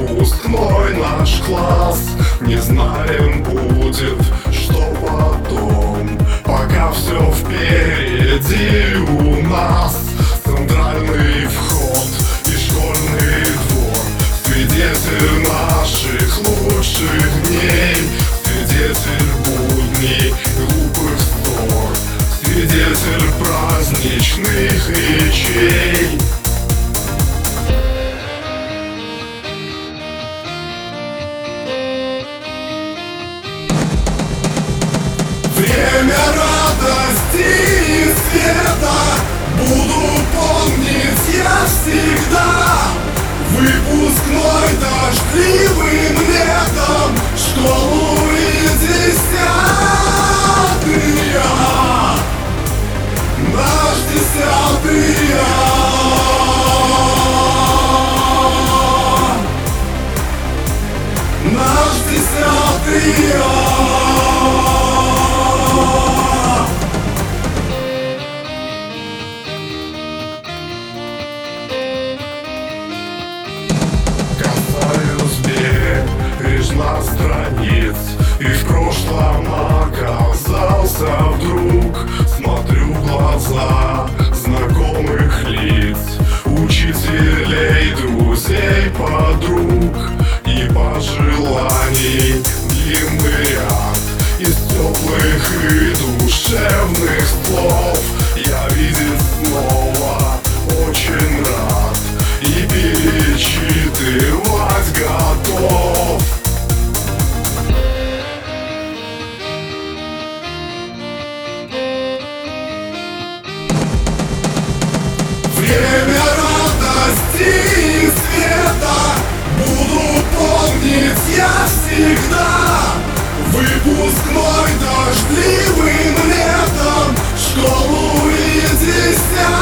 Выпускной наш класс, не знаем, будет что потом. Пока все впереди у нас. Центральный вход и школьный двор, свидетель наших лучших дней, свидетель будней глупых ссор, свидетель праздничных речей. Время радости и света буду помнить я всегда. Выпускной дождливым летом, школу и десятые. Наш 10-й. Наш 10-й. На страниц, и в прошлом оказался вдруг. Смотрю в глаза знакомых лиц, учителей, друзей, подруг, и пожеланий длинный ряд из теплых и душевных слов. Я видеть снова очень рад и перечитывать готов. Время радости и света буду помнить я всегда. Выпускной дождливым летом, школу и десятые.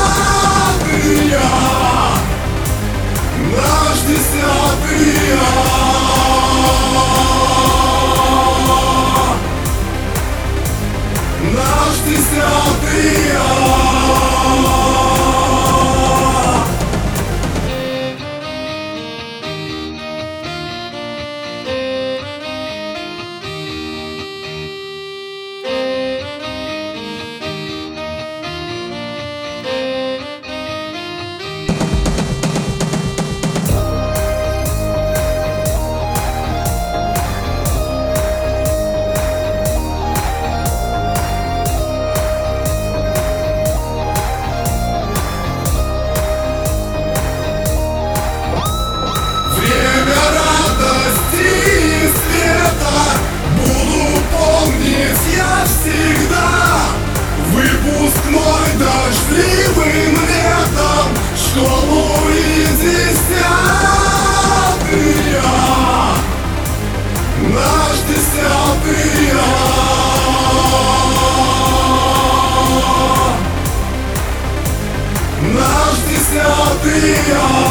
Наш 10-й. Наш 10-й. Выпускной дождливым летом, школу и десятые. Наш 10-й. Наш 10-й.